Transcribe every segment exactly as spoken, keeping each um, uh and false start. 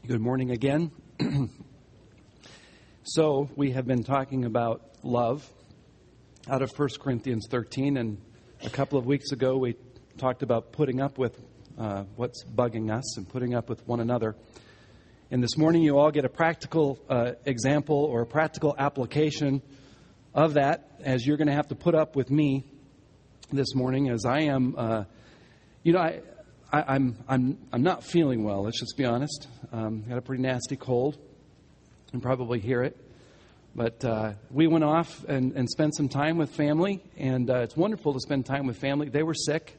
Good morning again. So we have been talking about love out of First Corinthians thirteen, and a couple of weeks ago we talked about putting up with uh, what's bugging us and putting up with one another. And this morning you all get a practical uh, example or a practical application of that, as you're going to have to put up with me this morning, as I am, uh, you know, I... I, I'm I'm I'm not feeling well. Let's just be honest. Um, got a pretty nasty cold. You can probably hear it. But uh, we went off and, and spent some time with family, and uh, it's wonderful to spend time with family. They were sick,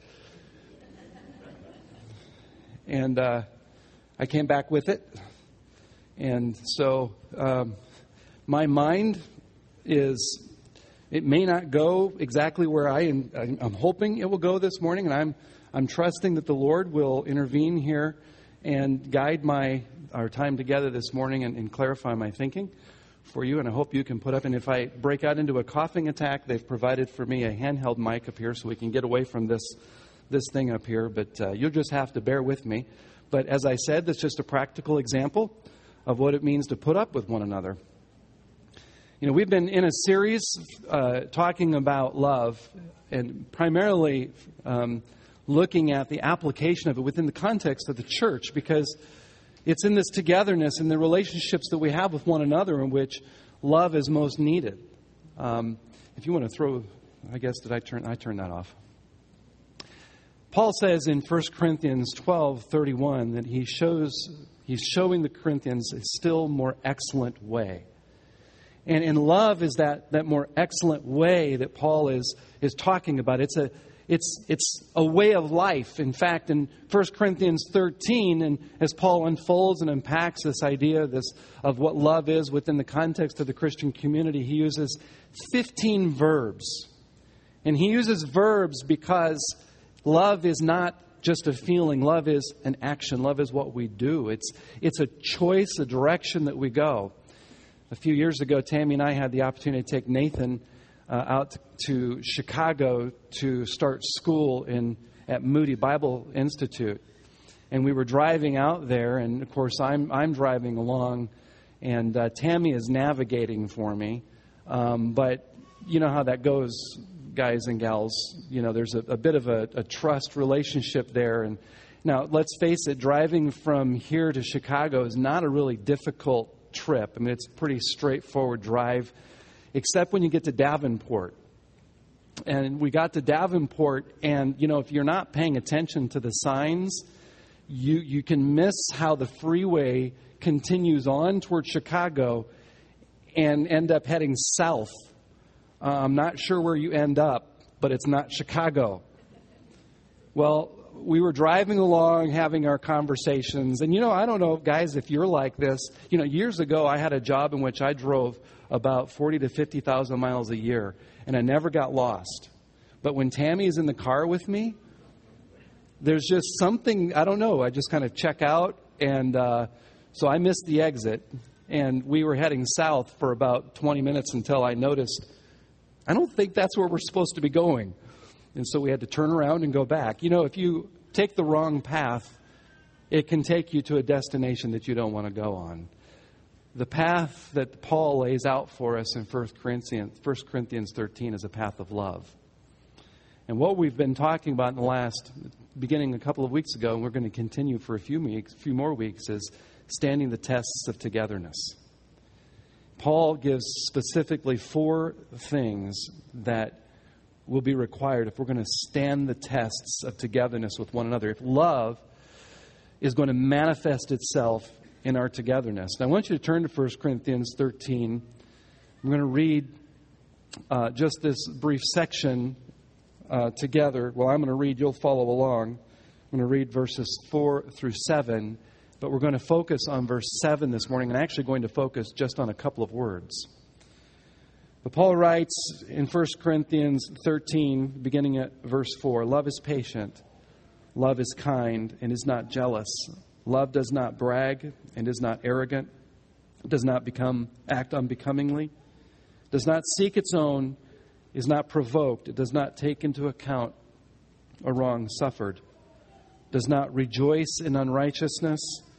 and uh, I came back with it. And so um, my mind is, it may not go exactly where I am, I'm hoping it will go this morning, and I'm I'm trusting that the Lord will intervene here and guide my our time together this morning and, and clarify my thinking for you. And I hope you can put up. And if I break out into a coughing attack, they've provided for me a handheld mic up here so we can get away from this this thing up here. But uh, you'll just have to bear with me. But as I said, that's just a practical example of what it means to put up with one another. You know, we've been in a series uh, talking about love, and primarily Um, looking at the application of it within the context of the church, because it's in this togetherness and the relationships that we have with one another in which love is most needed. Um, if you want to throw, I guess, did I turn I turn that off? Paul says in First Corinthians twelve thirty-one that he shows he's showing the Corinthians a still more excellent way. And, and love is that, that more excellent way that Paul is is talking about. It's a It's it's a way of life. In fact, in First Corinthians thirteen, and as Paul unfolds and unpacks this idea this of what love is within the context of the Christian community, he uses fifteen verbs. And he uses verbs because love is not just a feeling. Love is an action. Love is what we do. It's it's a choice, a direction that we go. A few years ago, Tammy and I had the opportunity to take Nathan Uh, out to Chicago to start school in at Moody Bible Institute, and we were driving out there, and of course I'm I'm driving along, and uh, Tammy is navigating for me, um, but you know how that goes, guys and gals. You know, there's a, a bit of a, a trust relationship there, and now let's face it, driving from here to Chicago is not a really difficult trip. I mean, it's a pretty straightforward drive, except when you get to Davenport. And we got to Davenport, and, you know, if you're not paying attention to the signs, you you can miss how the freeway continues on toward Chicago and end up heading south. Uh, I'm not sure where you end up, but it's not Chicago. Well, we were driving along, having our conversations. And, you know, I don't know, guys, if you're like this. You know, years ago, I had a job in which I drove about forty to fifty thousand miles a year, and I never got lost. But when Tammy is in the car with me, there's just something, I don't know, I just kind of check out. And uh, so I missed the exit, and we were heading south for about twenty minutes until I noticed, I don't think that's where we're supposed to be going. And so we had to turn around and go back. You know, if you take the wrong path, it can take you to a destination that you don't want to go on. The path that Paul lays out for us in First Corinthians, First Corinthians thirteen is a path of love. And what we've been talking about in the last, beginning a couple of weeks ago, and we're going to continue for a few weeks, few more weeks, is standing the tests of togetherness. Paul gives specifically four things that will be required if we're going to stand the tests of togetherness with one another. If love is going to manifest itself in our togetherness. Now, I want you to turn to First Corinthians thirteen. I'm going to read uh, just this brief section uh, together. Well, I'm going to read. You'll follow along. I'm going to read verses four through seven, but we're going to focus on verse seven this morning, and actually going to focus just on a couple of words. But Paul writes in First Corinthians thirteen, beginning at verse four, "Love is patient, love is kind, and is not jealous. Love does not brag and is not arrogant, does not become act unbecomingly, does not seek its own, is not provoked, it does not take into account a wrong suffered, does not rejoice in unrighteousness,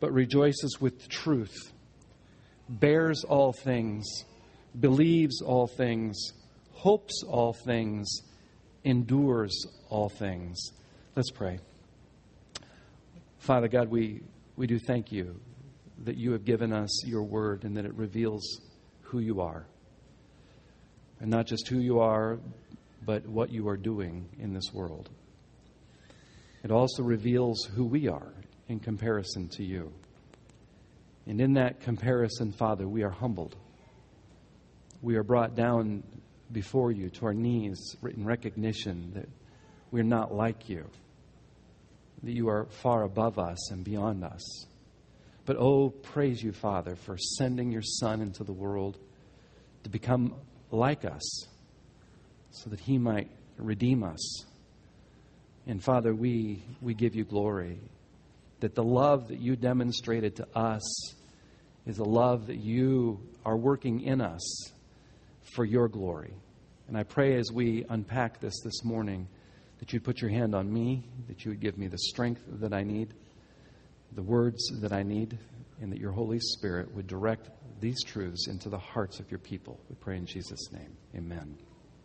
but rejoices with truth, bears all things, believes all things, hopes all things, endures all things. Let's pray. Father God, we, we do thank you that you have given us your word and that it reveals who you are. And not just who you are, but what you are doing in this world. It also reveals who we are in comparison to you. And in that comparison, Father, we are humbled. We are brought down before you to our knees in recognition that we're not like you, that you are far above us and beyond us. But oh, praise you, Father, for sending your Son into the world to become like us so that he might redeem us. And Father, we, we give you glory that the love that you demonstrated to us is a love that you are working in us for your glory. And I pray as we unpack this this morning that you'd put your hand on me, that you would give me the strength that I need, the words that I need, and that your Holy Spirit would direct these truths into the hearts of your people. We pray in Jesus' name. Amen.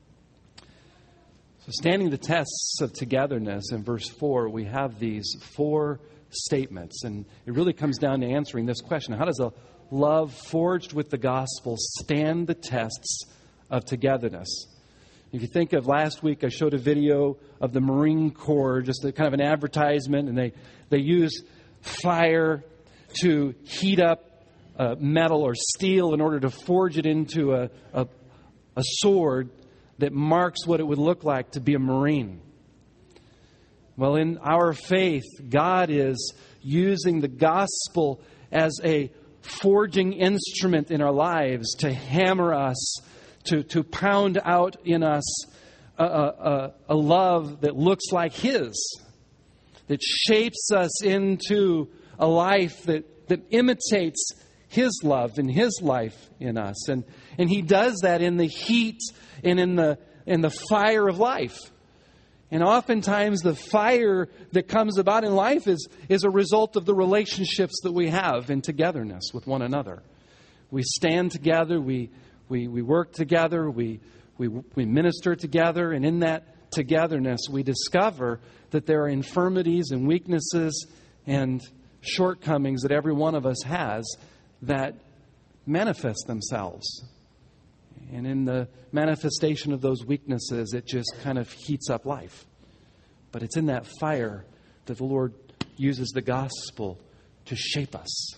So standing the tests of togetherness, in verse four, we have these four statements. And it really comes down to answering this question. How does a love forged with the gospel stand the tests of togetherness? If you think of last week, I showed a video of the Marine Corps, just a kind of an advertisement, and they, they use fire to heat up uh, metal or steel in order to forge it into a, a, a sword that marks what it would look like to be a Marine. Well, in our faith, God is using the gospel as a forging instrument in our lives to hammer us, to, to pound out in us a, a, a love that looks like His, that shapes us into a life that, that imitates His love and His life in us. And, and He does that in the heat and in the, in the fire of life. And oftentimes the fire that comes about in life is, is a result of the relationships that we have in togetherness with one another. We stand together, we we, we work together, we, we we minister together, and in that togetherness we discover that there are infirmities and weaknesses and shortcomings that every one of us has that manifest themselves. And in the manifestation of those weaknesses, it just kind of heats up life. But it's in that fire that the Lord uses the gospel to shape us.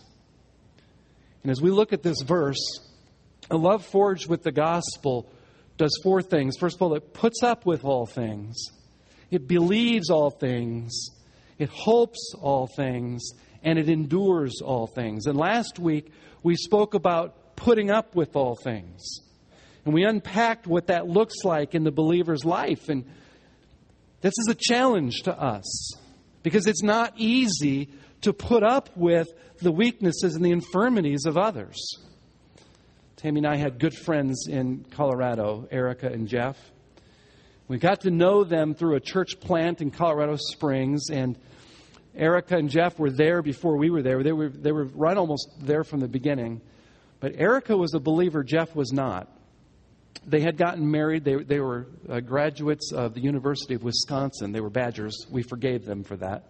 And as we look at this verse, a love forged with the gospel does four things. First of all, it puts up with all things. It believes all things. It hopes all things. And it endures all things. And last week, we spoke about putting up with all things. And we unpacked what that looks like in the believer's life. And this is a challenge to us because it's not easy to put up with the weaknesses and the infirmities of others. Tammy and I had good friends in Colorado, Erica and Jeff. We got to know them through a church plant in Colorado Springs, and Erica and Jeff were there before we were there. They were, they were right almost there from the beginning. But Erica was a believer, Jeff was not. They had gotten married. They, they were uh, graduates of the University of Wisconsin. They were Badgers. We forgave them for that.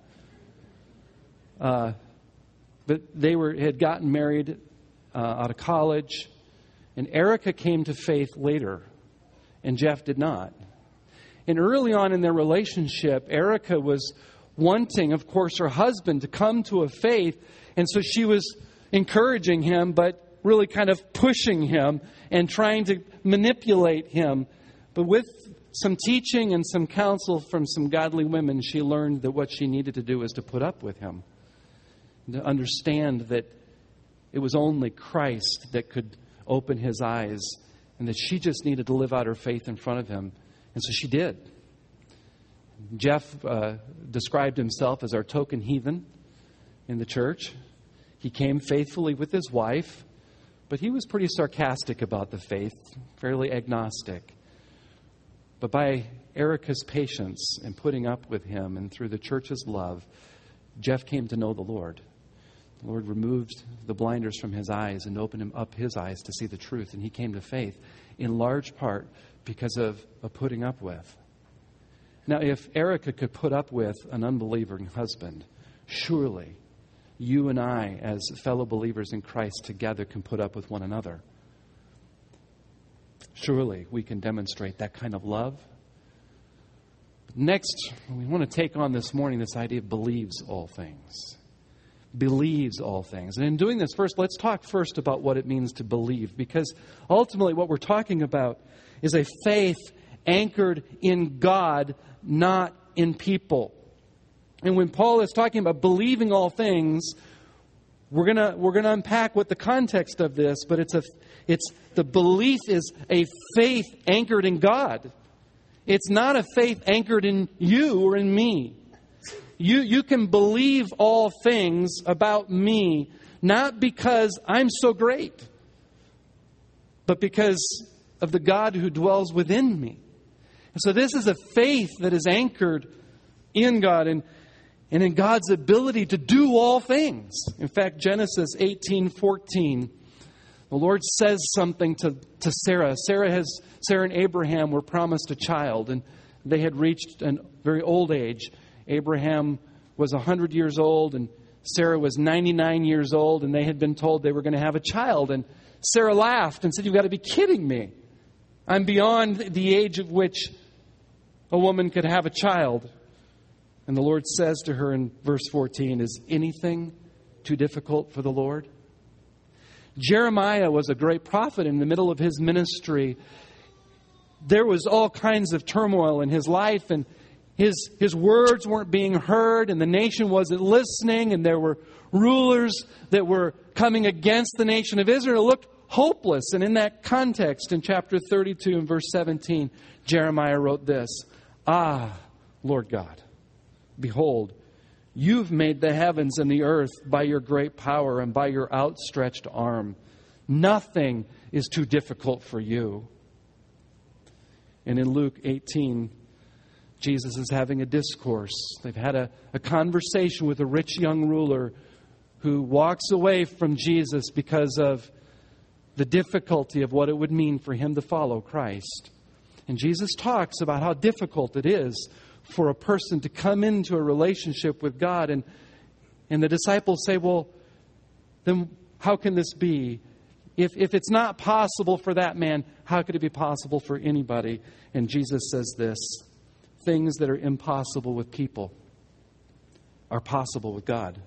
Uh, but they were had gotten married uh, out of college. And Erica came to faith later, and Jeff did not. And early on in their relationship, Erica was wanting, of course, her husband to come to a faith. And so she was encouraging him, but really kind of pushing him and trying to manipulate him. But with some teaching and some counsel from some godly women, she learned that what she needed to do was to put up with him. To understand that it was only Christ that could open his eyes, and that she just needed to live out her faith in front of him. And so she did. Jeff uh, described himself as our token heathen in the church. He came faithfully with his wife, but he was pretty sarcastic about the faith, fairly agnostic. But by Erica's patience and putting up with him and through the church's love, Jeff came to know the Lord. The Lord removed the blinders from his eyes and opened him up his eyes to see the truth. And he came to faith in large part because of a putting up with. Now, if Erica could put up with an unbelieving husband, surely you and I, as fellow believers in Christ together, can put up with one another. Surely we can demonstrate that kind of love. Next, we want to take on this morning this idea of believes all things. Believes all things. And in doing this, first, let's talk first about what it means to believe. Because ultimately what we're talking about is a faith anchored in God, not in people. And when Paul is talking about believing all things, we're gonna we're gonna unpack what the context of this, but it's a it's the belief is a faith anchored in God. It's not a faith anchored in you or in me. You you can believe all things about me, not because I'm so great, but because of the God who dwells within me. And so this is a faith that is anchored in God and, and in God's ability to do all things. In fact, Genesis eighteen fourteen, the Lord says something to, to Sarah. Sarah has Sarah and Abraham were promised a child, and they had reached a very old age. Abraham was one hundred years old, and Sarah was ninety-nine years old, and they had been told they were going to have a child. And Sarah laughed and said, "You've got to be kidding me. I'm beyond the age of which a woman could have a child." And the Lord says to her in verse fourteen, "Is anything too difficult for the Lord?" Jeremiah was a great prophet. In the middle of his ministry, there was all kinds of turmoil in his life, and his, his words weren't being heard, and the nation wasn't listening, and there were rulers that were coming against the nation of Israel. It looked hopeless. And in that context, in chapter thirty-two and verse seventeen, Jeremiah wrote this, "Ah, Lord God, behold, you've made the heavens and the earth by your great power and by your outstretched arm. Nothing is too difficult for you." And in Luke eighteen, Jesus is having a discourse. They've had a, a conversation with a rich young ruler who walks away from Jesus because of the difficulty of what it would mean for him to follow Christ. And Jesus talks about how difficult it is for a person to come into a relationship with God. And, and the disciples say, "Well, then how can this be? If, if it's not possible for that man, how could it be possible for anybody?" And Jesus says this, "Things that are impossible with people are possible with God."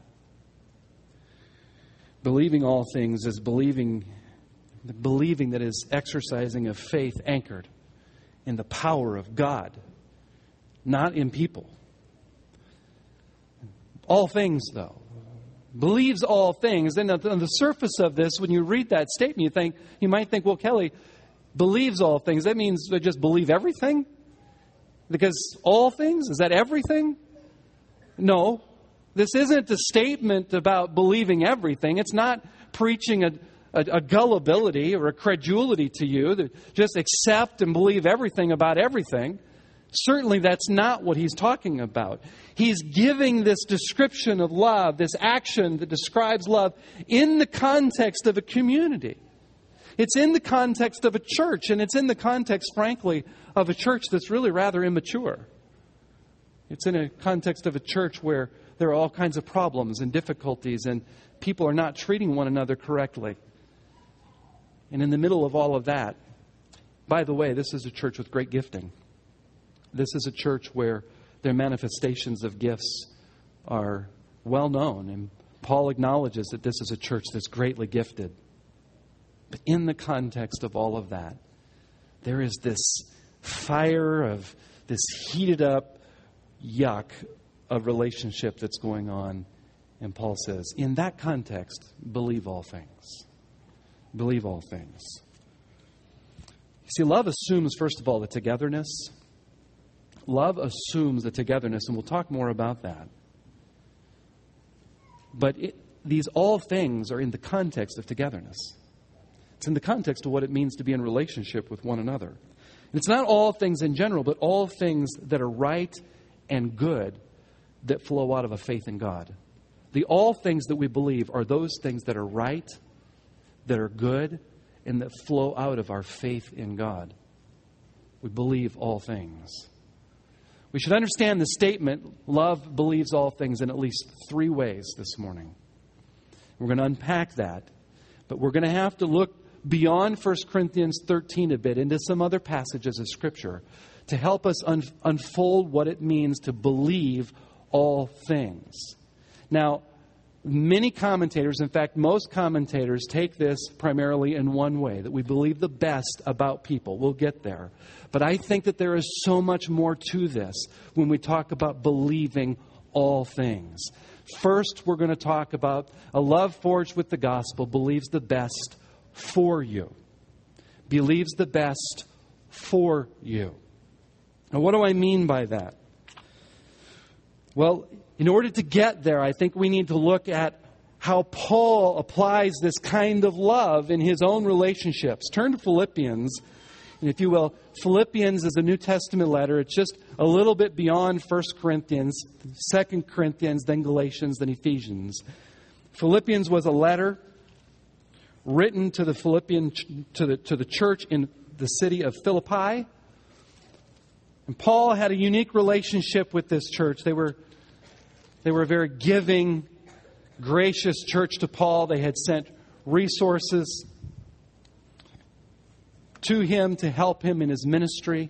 Believing all things is believing, believing that is exercising a faith anchored in the power of God, not in people. All things, though. Believes all things. And on the surface of this, when you read that statement, you think you might think, "Well, Kelly, believes all things. That means they just believe everything? Because all things? Is that everything?" No. This isn't a statement about believing everything. It's not preaching a, a, a gullibility or a credulity to you that just accept and believe everything about everything. Certainly that's not what he's talking about. He's giving this description of love, this action that describes love, in the context of a community. It's in the context of a church, and it's in the context, frankly, of a church that's really rather immature. It's in a context of a church where there are all kinds of problems and difficulties, and people are not treating one another correctly. And in the middle of all of that, by the way, this is a church with great gifting. This is a church where their manifestations of gifts are well known, and Paul acknowledges that this is a church that's greatly gifted. But in the context of all of that, there is this fire of this heated up yuck of relationship that's going on. And Paul says, in that context, believe all things. Believe all things. You see, love assumes, first of all, the togetherness. Love assumes the togetherness, and we'll talk more about that. But it, these all things are in the context of togetherness. It's in the context of what it means to be in relationship with one another. And it's not all things in general, but all things that are right and good that flow out of a faith in God. The all things that we believe are those things that are right, that are good, and that flow out of our faith in God. We believe all things. We should understand the statement, love believes all things, in at least three ways this morning. We're going to unpack that. But we're going to have to look beyond First Corinthians thirteen a bit into some other passages of Scripture to help us un- unfold what it means to believe all things. Now, many commentators, in fact, most commentators take this primarily in one way, that we believe the best about people. We'll get there. But I think that there is so much more to this when we talk about believing all things. First, we're going to talk about a love forged with the gospel believes the best for you. Believes the best for you. Now, what do I mean by that? Well, in order to get there, I think we need to look at how Paul applies this kind of love in his own relationships. Turn to Philippians, and if you will, Philippians is a New Testament letter. It's just a little bit beyond First Corinthians, Second Corinthians, then Galatians, then Ephesians. Philippians was a letter written to the Philippian to the to the church in the city of Philippi. And Paul had a unique relationship with this church. They were they were a very giving, gracious church to Paul. They had sent resources to him to help him in his ministry.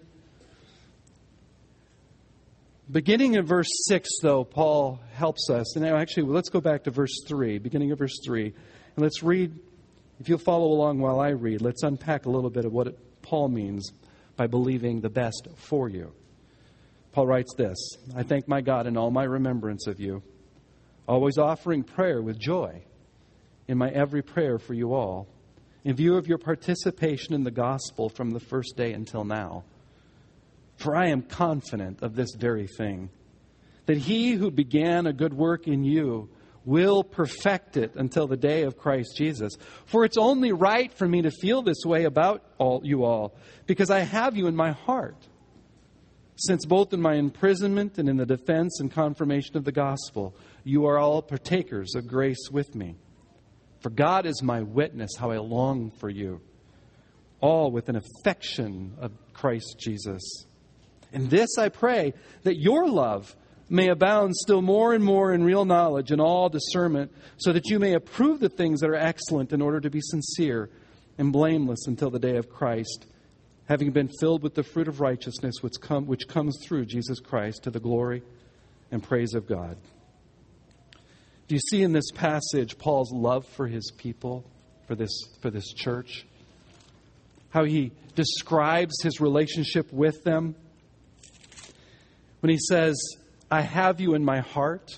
Beginning in verse six, though, Paul helps us. And actually, let's go back to verse three, beginning of verse three. And let's read, if you'll follow along while I read, let's unpack a little bit of what it, Paul means by believing the best for you. Paul writes this, I thank my God in all my remembrance of you, always offering prayer with joy in my every prayer for you all, in view of your participation in the gospel from the first day until now. For I am confident of this very thing, that he who began a good work in you will perfect it until the day of Christ Jesus. For it's only right for me to feel this way about all you all, because I have you in my heart. Since both in my imprisonment and in the defense and confirmation of the gospel, you are all partakers of grace with me. For God is my witness how I long for you, all with an affection of Christ Jesus. In this I pray, that your love may abound still more and more in real knowledge and all discernment, so that you may approve the things that are excellent in order to be sincere and blameless until the day of Christ, having been filled with the fruit of righteousness which, come, which comes through Jesus Christ to the glory and praise of God. Do you see in this passage Paul's love for his people, for this, for this church? How he describes his relationship with them? When he says, I have you in my heart.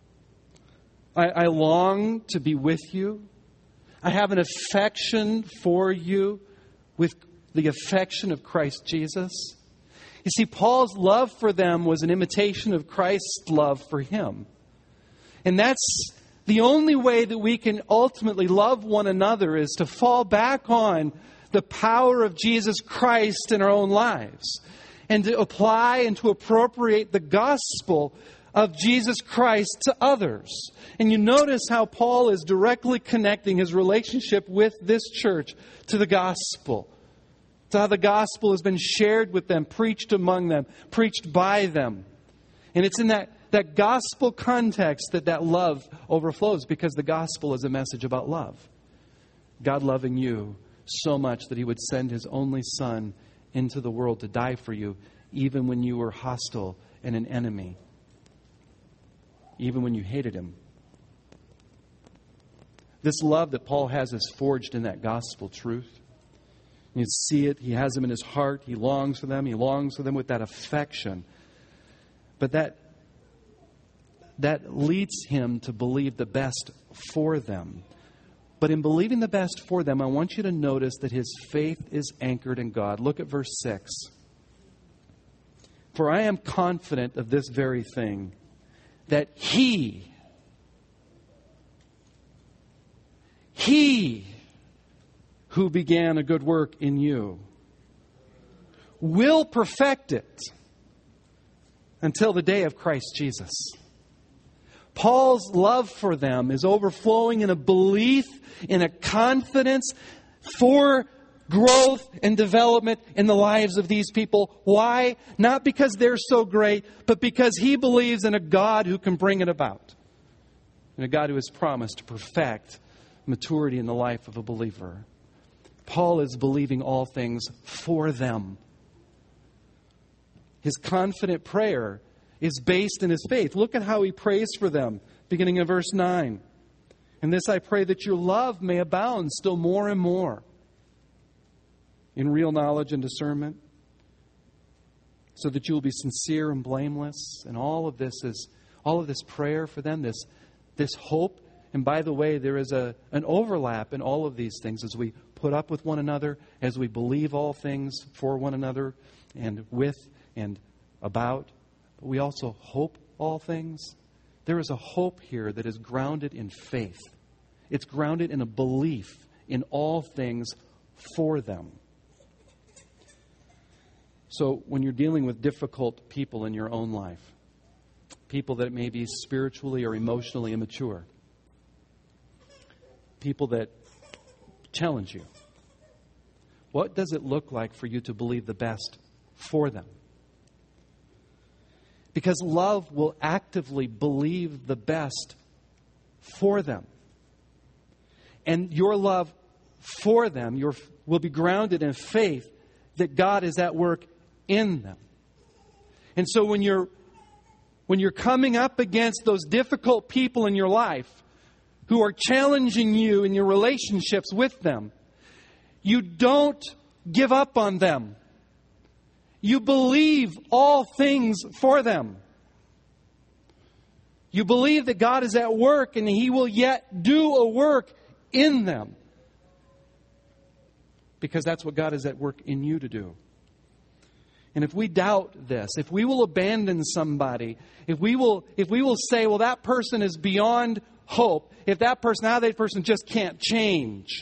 I, I long to be with you. I have an affection for you with the affection of Christ Jesus. You see, Paul's love for them was an imitation of Christ's love for him. And that's the only way that we can ultimately love one another, is to fall back on the power of Jesus Christ in our own lives, and to apply and to appropriate the gospel of Jesus Christ to others. And you notice how Paul is directly connecting his relationship with this church to the gospel, to how the gospel has been shared with them, preached among them, preached by them. And it's in that, that gospel context that that love overflows, because the gospel is a message about love. God loving you so much that he would send his only Son into the world to die for you, even when you were hostile and an enemy, even when you hated him. This love that Paul has is forged in that gospel truth. You see it. He has them in his heart. He longs for them. He longs for them with that affection. But that that leads him to believe the best for them. But in believing the best for them, I want you to notice that his faith is anchored in God. Look at verse six. For I am confident of this very thing, that he, he who began a good work in you will perfect it until the day of Christ Jesus. Paul's love for them is overflowing in a belief, in a confidence for growth and development in the lives of these people. Why? Not because they're so great, but because he believes in a God who can bring it about. And a God who has promised to perfect maturity in the life of a believer. Paul is believing all things for them. His confident prayer is based in his faith. Look at how he prays for them, beginning in verse nine. And this I pray, that your love may abound still more and more in real knowledge and discernment, so that you will be sincere and blameless. And all of this is all of this prayer for them, this this hope. And by the way, there is a an overlap in all of these things as we put up with one another, as we believe all things for one another and with and about. But we also hope all things. There is a hope here that is grounded in faith. It's grounded in a belief in all things for them. So when you're dealing with difficult people in your own life, people that may be spiritually or emotionally immature, people that challenge you, what does it look like for you to believe the best for them? Because love will actively believe the best for them. And your love for them your, will be grounded in faith that God is at work in them. And so when you're when you're coming up against those difficult people in your life who are challenging you in your relationships with them, you don't give up on them. You believe all things for them. You believe that God is at work and He will yet do a work in them. Because that's what God is at work in you to do. And if we doubt this, if we will abandon somebody, if we will if we will say, well, that person is beyond hope, if that person, now that person just can't change,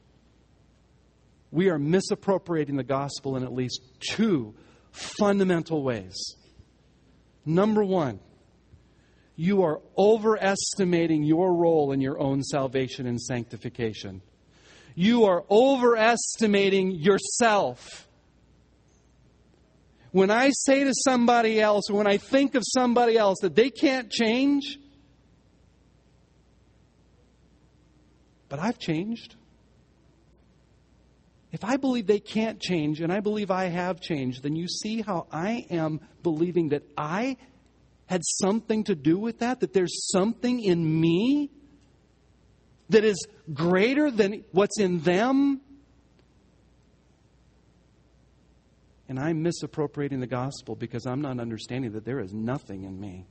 we are misappropriating the gospel in at least two fundamental ways. Number one, you are overestimating your role in your own salvation and sanctification. You are overestimating yourself. When I say to somebody else, or when I think of somebody else that they can't change, but I've changed. If I believe they can't change, and I believe I have changed, then you see how I am believing that I had something to do with that, that there's something in me that is greater than what's in them. And I'm misappropriating the gospel because I'm not understanding that there is nothing in me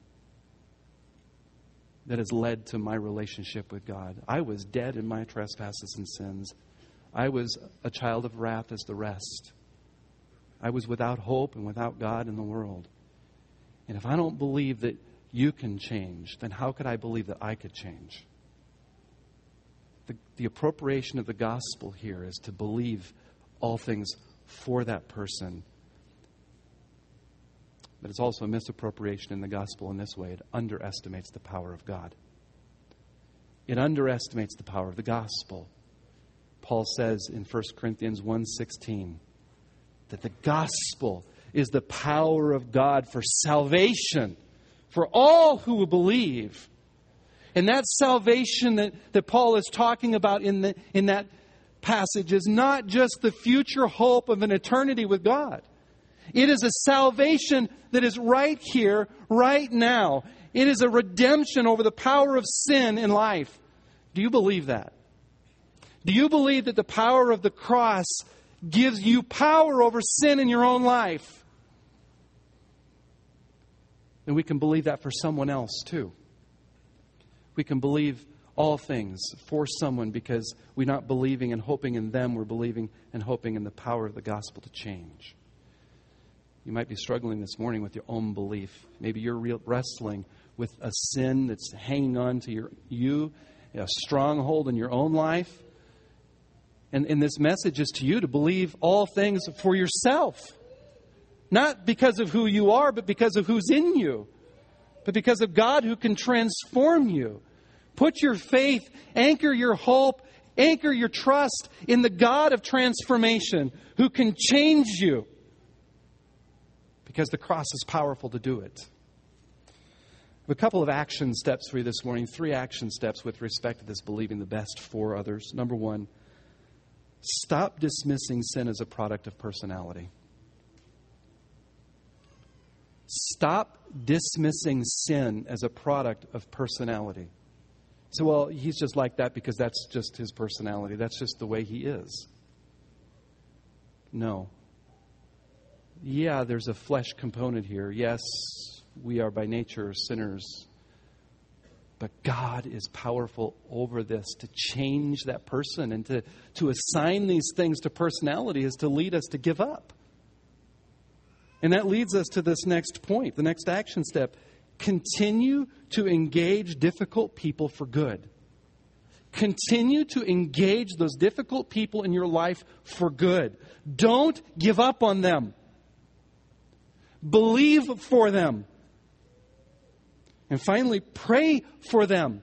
that has led to my relationship with God. I was dead in my trespasses and sins. I was a child of wrath as the rest. I was without hope and without God in the world. And if I don't believe that you can change, then how could I believe that I could change? The, the appropriation of the gospel here is to believe all things for that person. But it's also a misappropriation in the gospel in this way. It underestimates the power of God. It underestimates the power of the gospel. Paul says in First Corinthians one sixteen that the gospel is the power of God for salvation for all who will believe. And that salvation that, that Paul is talking about in the in that passage is not just the future hope of an eternity with God. It is a salvation that is right here, right now. It is a redemption over the power of sin in life. Do you believe that? Do you believe that the power of the cross gives you power over sin in your own life? And we can believe that for someone else too. We can believe all things for someone because we're not believing and hoping in them. We're believing and hoping in the power of the gospel to change. You might be struggling this morning with your own belief. Maybe you're real wrestling with a sin that's hanging on to your, you, a stronghold in your own life. And, and this message is to you to believe all things for yourself. Not because of who you are, but because of who's in you. but because of God who can transform you. Put your faith, anchor your hope, anchor your trust in the God of transformation who can change you. Because the cross is powerful to do it. A couple of action steps for you this morning. Three action steps with respect to this believing the best for others. Number one, stop dismissing sin as a product of personality. Stop dismissing sin as a product of personality. So, well, he's just like that because that's just his personality. That's just the way he is. No. Yeah, there's a flesh component here. Yes, we are by nature sinners. But God is powerful over this to change that person, and to, to assign these things to personality is to lead us to give up. And that leads us to this next point, the next action step. Continue to engage difficult people for good. Continue to engage those difficult people in your life for good. Don't give up on them. Believe for them. And finally, pray for them.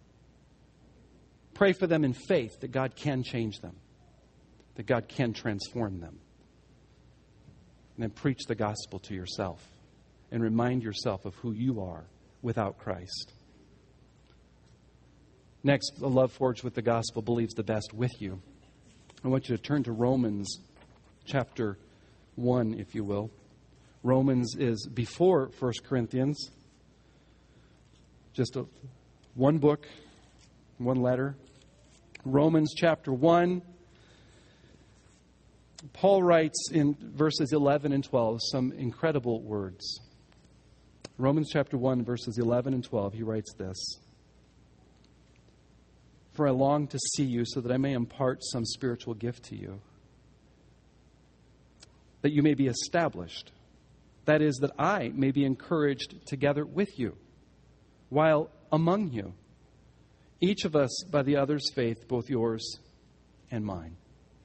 Pray for them in faith that God can change them, that God can transform them. And then preach the gospel to yourself and remind yourself of who you are without Christ. Next, a love forged with the gospel believes the best with you. I want you to turn to Romans chapter one, if you will. Romans is before First Corinthians. Just a, one book, one letter. Romans chapter one. Paul writes in verses eleven and twelve some incredible words. Romans chapter one, verses eleven and twelve, he writes this. For I long to see you so that I may impart some spiritual gift to you, that you may be established. That is, that I may be encouraged together with you, while among you, each of us by the other's faith, both yours and mine.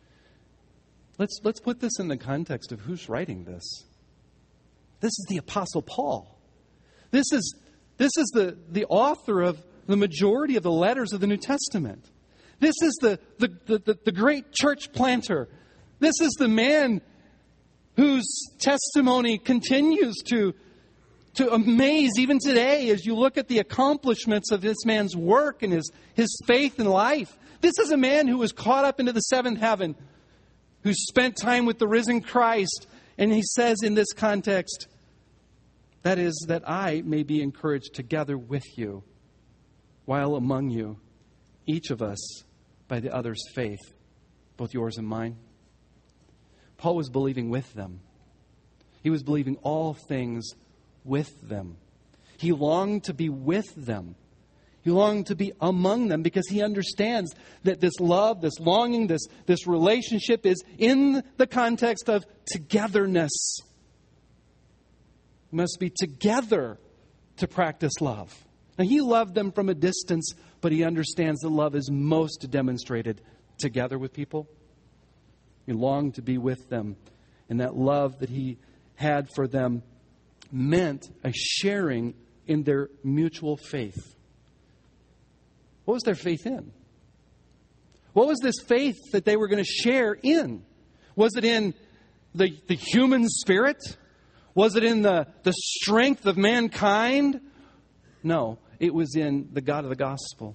Let's, let's put this in the context of who's writing this. This is the Apostle Paul. This is, this is the, the author of the majority of the letters of the New Testament. This is the, the, the, the, the great church planter. This is the man whose testimony continues to, to amaze even today as you look at the accomplishments of this man's work and his, his faith and life. This is a man who was caught up into the seventh heaven, who spent time with the risen Christ. And he says in this context, that is, that I may be encouraged together with you, while among you, each of us by the other's faith, both yours and mine. Paul was believing with them. He was believing all things with them. He longed to be with them. He longed to be among them because he understands that this love, this longing, this, this relationship is in the context of togetherness. We must be together to practice love. Now, he loved them from a distance, but he understands that love is most demonstrated together with people. He longed to be with them. And that love that he had for them meant a sharing in their mutual faith. What was their faith in? What was this faith that they were going to share in? Was it in the, the human spirit? Was it in the, the strength of mankind? No, it was in the God of the gospel.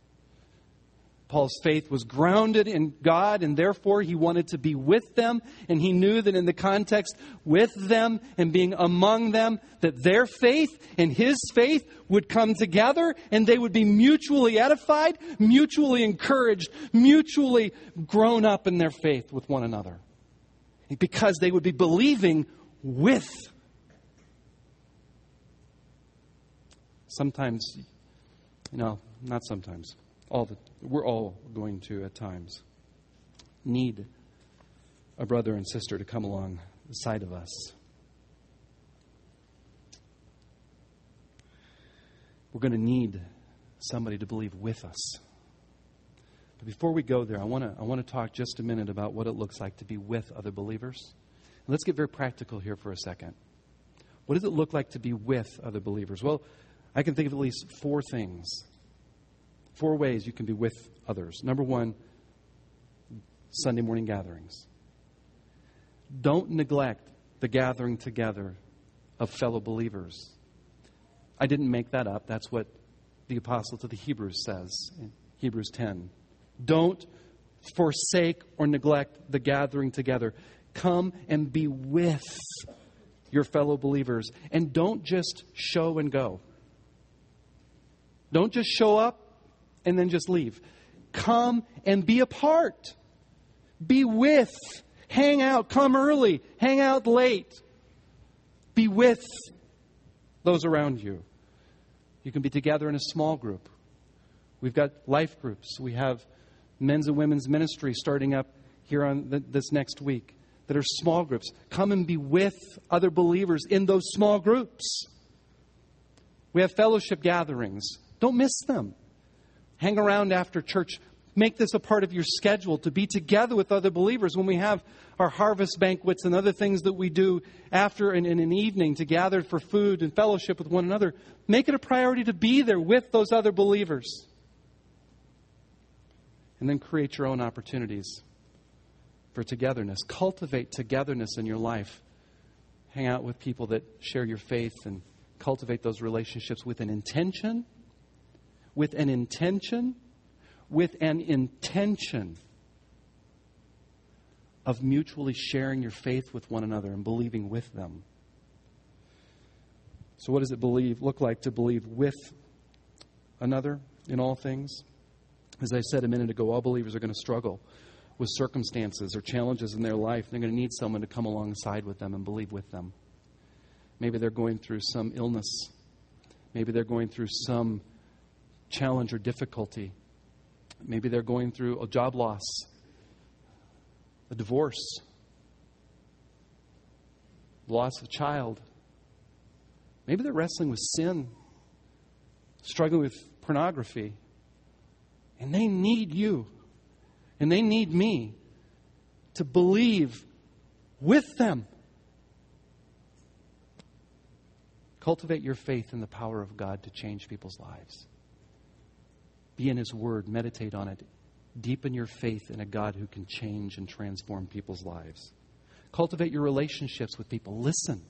Paul's faith was grounded in God, and therefore he wanted to be with them. And he knew that in the context with them and being among them, that their faith and his faith would come together, and they would be mutually edified, mutually encouraged, mutually grown up in their faith with one another. Because they would be believing with. Sometimes, you know, not sometimes. All the, we're all going to, at times, need a brother and sister to come alongside of us. We're going to need somebody to believe with us. But before we go there, I want to I want to talk just a minute about what it looks like to be with other believers. And let's get very practical here for a second. What does it look like to be with other believers? Well, I can think of at least four things, four ways you can be with others. Number one, Sunday morning gatherings. Don't neglect the gathering together of fellow believers. I didn't make that up. That's what the apostle to the Hebrews says in Hebrews ten. Don't forsake or neglect the gathering together. Come and be with your fellow believers. And don't just show and go. Don't just show up and then just leave. Come and be a part. Be with. Hang out. Come early. Hang out late. Be with those around you. You can be together in a small group. We've got life groups. We have men's and women's ministry starting up here on the, this next week that are small groups. Come and be with other believers in those small groups. We have fellowship gatherings. Don't miss them. Hang around after church. Make this a part of your schedule to be together with other believers when we have our harvest banquets and other things that we do after in, in an evening to gather for food and fellowship with one another. Make it a priority to be there with those other believers. And then create your own opportunities for togetherness. Cultivate togetherness in your life. Hang out with people that share your faith and cultivate those relationships with an intention. With an intention. With an intention of mutually sharing your faith with one another and believing with them. So what does it believe look like to believe with another in all things? As I said a minute ago, all believers are going to struggle with circumstances or challenges in their life. They're going to need someone to come alongside with them and believe with them. Maybe they're going through some illness. Maybe they're going through some challenge or difficulty. Maybe they're going through a job loss, a divorce, loss of a child. Maybe they're wrestling with sin, struggling with pornography. And they need you. And they need me to believe with them. Cultivate your faith in the power of God to change people's lives. Be in His Word. Meditate on it. Deepen your faith in a God who can change and transform people's lives. Cultivate your relationships with people. Listen.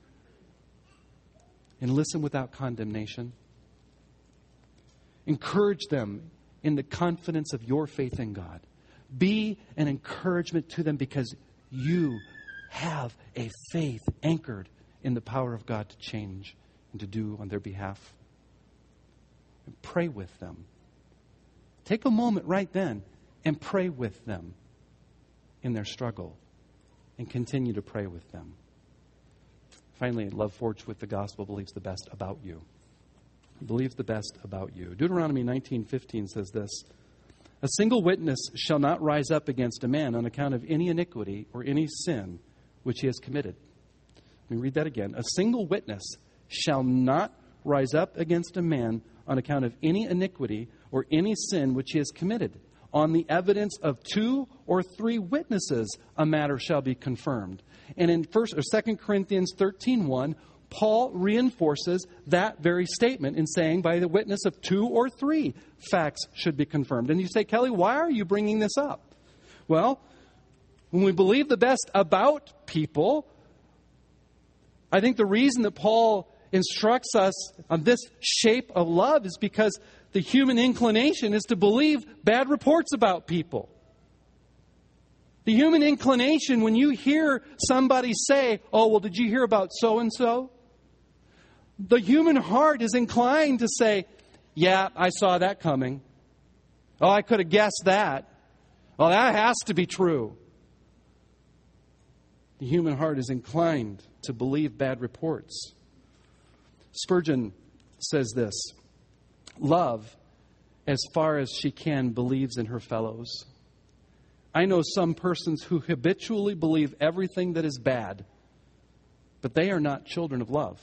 And listen without condemnation. Encourage them in the confidence of your faith in God. Be an encouragement to them because you have a faith anchored in the power of God to change and to do on their behalf. And pray with them. Take a moment right then and pray with them in their struggle and continue to pray with them. Finally, love forged with the gospel believes the best about you. Believes the best about you. Deuteronomy nineteen fifteen says this: a single witness shall not rise up against a man on account of any iniquity or any sin which he has committed. Let me read that again. A single witness shall not rise up against a man on account of any iniquity or any sin which he has committed. On the evidence of two or three witnesses, a matter shall be confirmed. And in first or Second Corinthians thirteen one, Paul reinforces that very statement in saying, by the witness of two or three, facts should be confirmed. And you say, Kelly, why are you bringing this up? Well, when we believe the best about people, I think the reason that Paul instructs us on this shape of love is because the human inclination is to believe bad reports about people. The human inclination, when you hear somebody say, oh, well, did you hear about so-and-so? The human heart is inclined to say, yeah, I saw that coming. Oh, I could have guessed that. Oh, that has to be true. The human heart is inclined to believe bad reports. Spurgeon says this: love, as far as she can, believes in her fellows. I know some persons who habitually believe everything that is bad, but they are not children of love.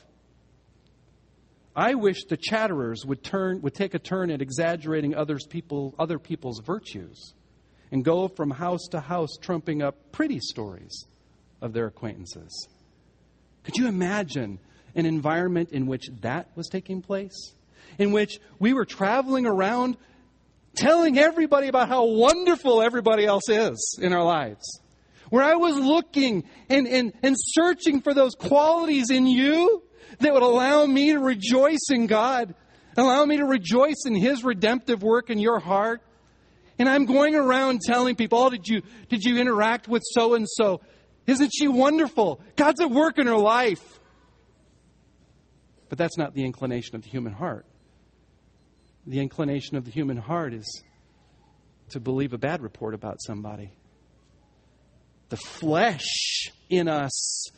I wish the chatterers would turn would take a turn at exaggerating others people other people's virtues and go from house to house trumping up pretty stories of their acquaintances. Could you imagine an environment in which that was taking place? in which we were traveling around telling everybody about how wonderful everybody else is in our lives. Where I was looking and, and, and searching for those qualities in you that would allow me to rejoice in God, allow me to rejoice in His redemptive work in your heart. And I'm going around telling people, oh, did you, did you interact with so-and-so? Isn't she wonderful? God's at work in her life. But that's not the inclination of the human heart. The inclination of the human heart is to believe a bad report about somebody. The flesh in us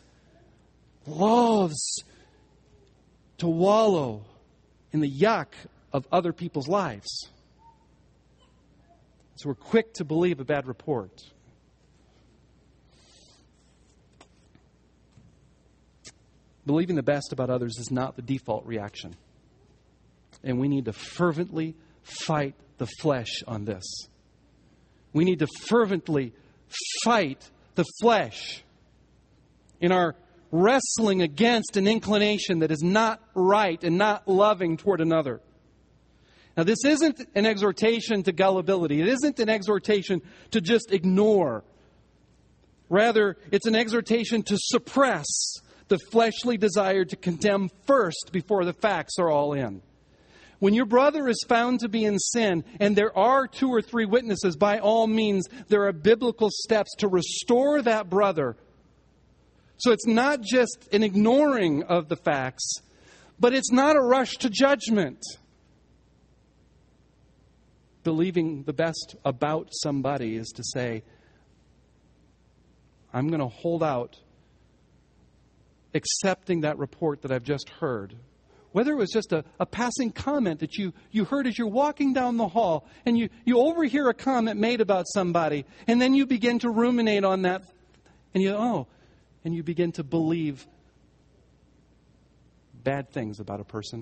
loves to wallow in the yuck of other people's lives. So we're quick to believe a bad report. Believing the best about others is not the default reaction. And we need to fervently fight the flesh on this. We need to fervently fight the flesh in our wrestling against an inclination that is not right and not loving toward another. Now, this isn't an exhortation to gullibility. It isn't an exhortation to just ignore. Rather, it's an exhortation to suppress the fleshly desire to condemn first before the facts are all in. When your brother is found to be in sin, and there are two or three witnesses, by all means, there are biblical steps to restore that brother. So it's not just an ignoring of the facts, but it's not a rush to judgment. Believing the best about somebody is to say, I'm going to hold out, accepting that report that I've just heard. Whether it was just a, a passing comment that you, you heard as you're walking down the hall, and you, you overhear a comment made about somebody, and then you begin to ruminate on that, and you, oh, and you begin to believe bad things about a person.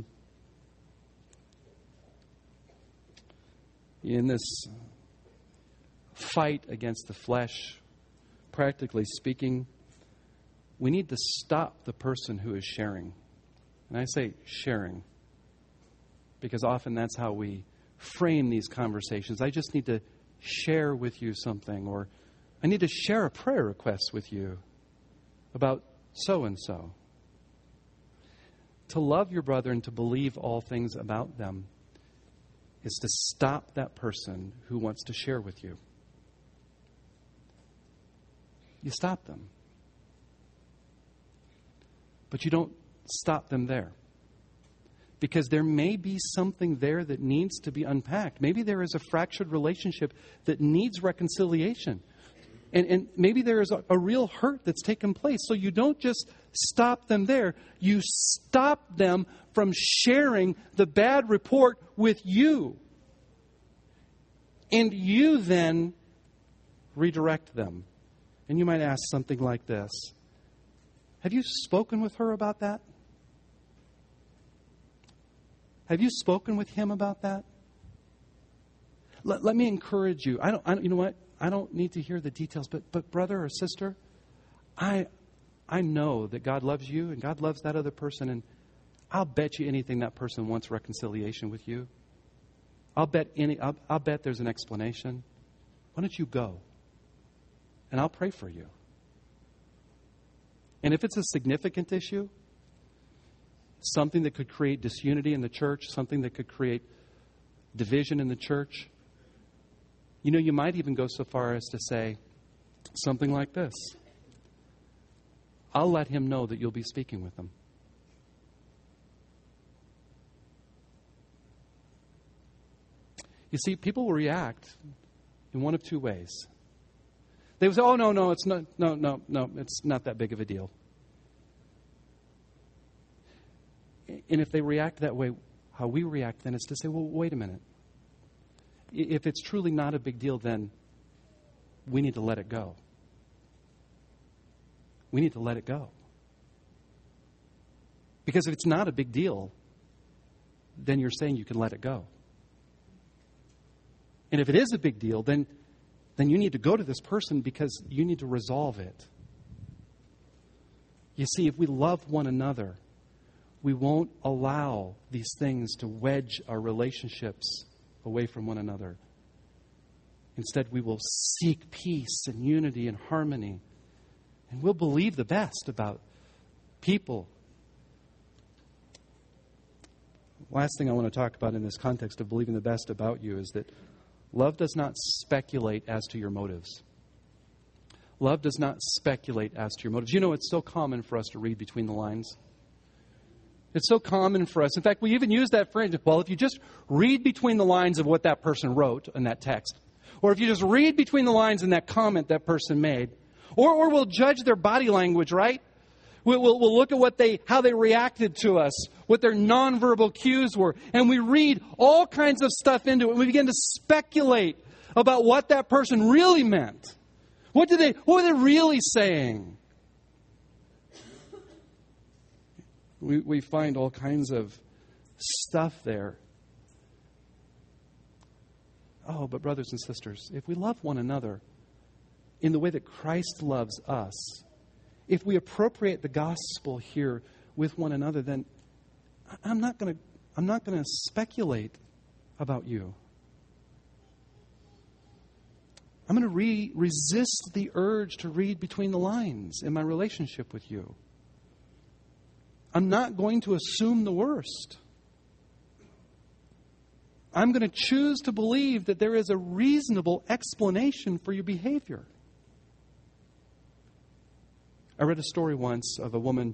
In this fight against the flesh, practically speaking, we need to stop the person who is sharing. And I say sharing because often that's how we frame these conversations. I just need to share with you something, or I need to share a prayer request with you about so-and-so. To love your brother and to believe all things about them is to stop that person who wants to share with you. You stop them. But you don't stop them there. Because there may be something there that needs to be unpacked. Maybe there is a fractured relationship that needs reconciliation. And, and maybe there is a, a real hurt that's taken place. So you don't just stop them there. You stop them from sharing the bad report with you. And you then redirect them. And you might ask something like this. Have you spoken with her about that? Have you spoken with him about that? Let, let me encourage you. I don't, I don't. You know what? I don't need to hear the details. But, but brother or sister, I, I know that God loves you and God loves that other person. And I'll bet you anything that person wants reconciliation with you. I'll bet any. I'll, I'll bet there's an explanation. Why don't you go? And I'll pray for you. And if it's a significant issue, something that could create disunity in the church, something that could create division in the church, you know, you might even go so far as to say something like this. I'll let him know that you'll be speaking with him. You see, people will react in one of two ways. They will say, oh, no, no, it's not, no, no, no, it's not that big of a deal. And if they react that way, how we react then is to say, well, wait a minute. If it's truly not a big deal, then we need to let it go. We need to let it go. Because if it's not a big deal, then you're saying you can let it go. And if it is a big deal, then, then you need to go to this person because you need to resolve it. You see, if we love one another, we won't allow these things to wedge our relationships away from one another. Instead, we will seek peace and unity and harmony. And we'll believe the best about people. Last thing I want to talk about in this context of believing the best about you is that love does not speculate as to your motives. Love does not speculate as to your motives. You know, it's so common for us to read between the lines. It's so common for us. In fact, we even use that phrase, well, if you just read between the lines of what that person wrote in that text, or if you just read between the lines in that comment that person made, or, or we'll judge their body language, right? We'll, we'll, we'll look at what they, how they reacted to us, what their nonverbal cues were, and we read all kinds of stuff into it. And we begin to speculate about what that person really meant. What did they? What were they really saying? We, we find all kinds of stuff there. Oh, but brothers and sisters, if we love one another in the way that Christ loves us, if we appropriate the gospel here with one another, then I'm not going to I'm not going to speculate about you. I'm going to re- resist the urge to read between the lines in my relationship with you. I'm not going to assume the worst. I'm going to choose to believe that there is a reasonable explanation for your behavior. I read a story once of a woman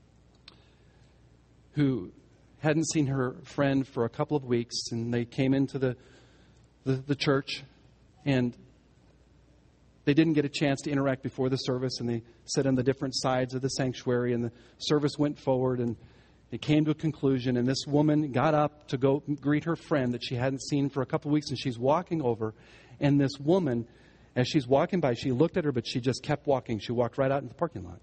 who hadn't seen her friend for a couple of weeks, and they came into the, the, the church, and they didn't get a chance to interact before the service, and they sat on the different sides of the sanctuary, and the service went forward, and it came to a conclusion, and this woman got up to go greet her friend that she hadn't seen for a couple of weeks, and she's walking over, and this woman, as she's walking by, she looked at her, but she just kept walking. She walked right out into the parking lot.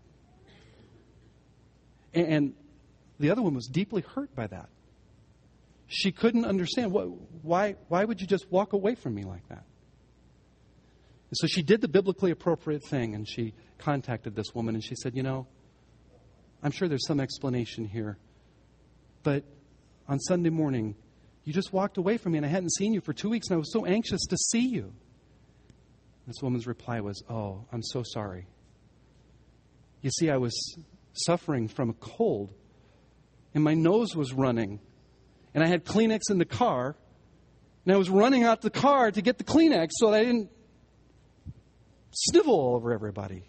And, and the other one was deeply hurt by that. She couldn't understand, what, why, why would you just walk away from me like that? And so she did the biblically appropriate thing, and she contacted this woman, and she said, you know, I'm sure there's some explanation here, but on Sunday morning, you just walked away from me, and I hadn't seen you for two weeks, and I was so anxious to see you. This woman's reply was, oh, I'm so sorry. You see, I was suffering from a cold, and my nose was running, and I had Kleenex in the car, and I was running out the car to get the Kleenex so that I didn't snivel all over everybody.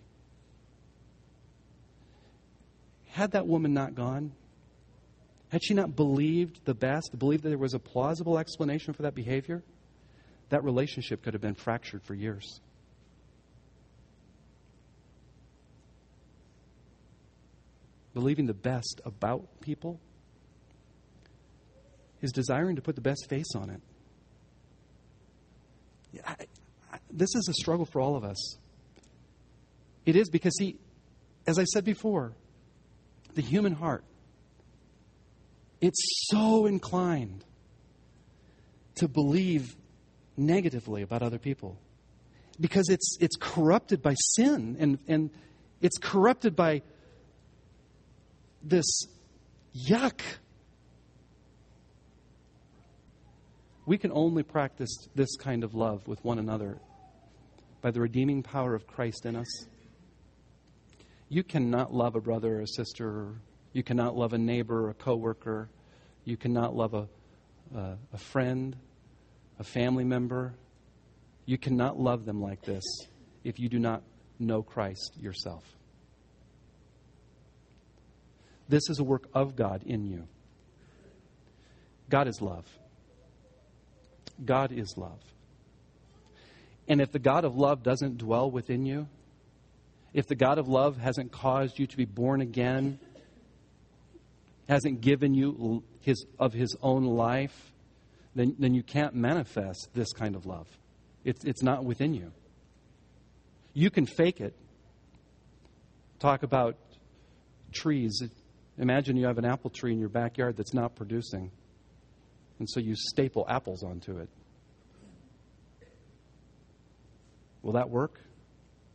Had that woman not gone, had she not believed the best, believed that there was a plausible explanation for that behavior, that relationship could have been fractured for years. Believing the best about people is desiring to put the best face on it. I, I, this is a struggle for all of us. It is because, he, as I said before, the human heart, it's so inclined to believe negatively about other people because it's it's corrupted by sin, and, and it's corrupted by this yuck. We can only practice this kind of love with one another by the redeeming power of Christ in us. You cannot love a brother or a sister. You cannot love a neighbor or a coworker. You cannot love a, a, a friend, a family member. You cannot love them like this if you do not know Christ yourself. This is a work of God in you. God is love. God is love. And if the God of love doesn't dwell within you, if the God of love hasn't caused you to be born again, hasn't given you his of his own life, then, then you can't manifest this kind of love. It's, it's not within you. You can fake it. Talk about trees. Imagine you have an apple tree in your backyard that's not producing. And so you staple apples onto it. Will that work?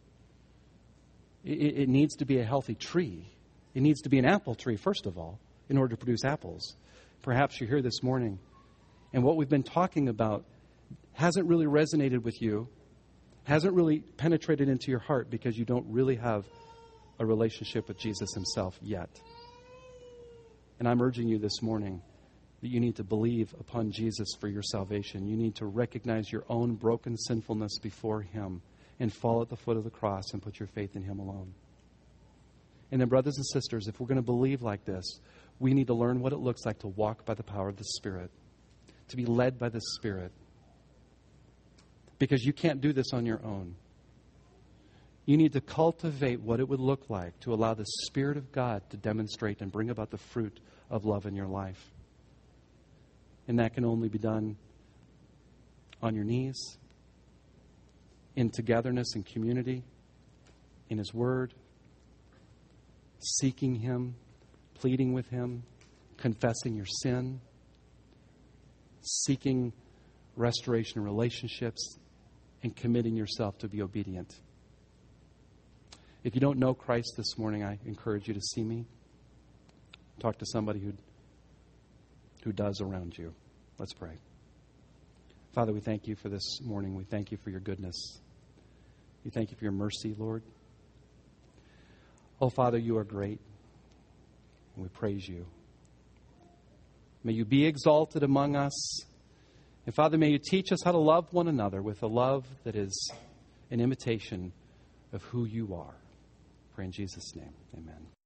It, it needs to be a healthy tree. It needs to be an apple tree, first of all. in order to produce apples. Perhaps you're here this morning, and what we've been talking about hasn't really resonated with you, hasn't really penetrated into your heart because you don't really have a relationship with Jesus himself yet. And I'm urging you this morning that you need to believe upon Jesus for your salvation. You need to recognize your own broken sinfulness before him and fall at the foot of the cross and put your faith in him alone. And then, brothers and sisters, if we're going to believe like this, we need to learn what it looks like to walk by the power of the Spirit, to be led by the Spirit. Because you can't do this on your own. You need to cultivate what it would look like to allow the Spirit of God to demonstrate and bring about the fruit of love in your life. And that can only be done on your knees, in togetherness and community, in his word, seeking him, pleading with him, confessing your sin, seeking restoration in relationships, and committing yourself to be obedient. If you don't know Christ this morning, I encourage you to see me. Talk to somebody who who does around you. Let's pray. Father, we thank you for this morning. We thank you for your goodness. We thank you for your mercy, Lord. Oh, Father, you are great. And we praise you. May you be exalted among us. And Father, may you teach us how to love one another with a love that is an imitation of who you are. Pray in Jesus' name. Amen.